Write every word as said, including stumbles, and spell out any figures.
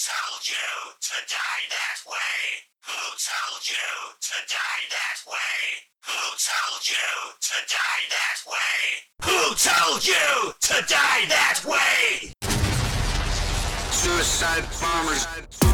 told you to die that way? Who told you to die that way? Who told you to die that way? Who told you to die that way? Suicide bombers.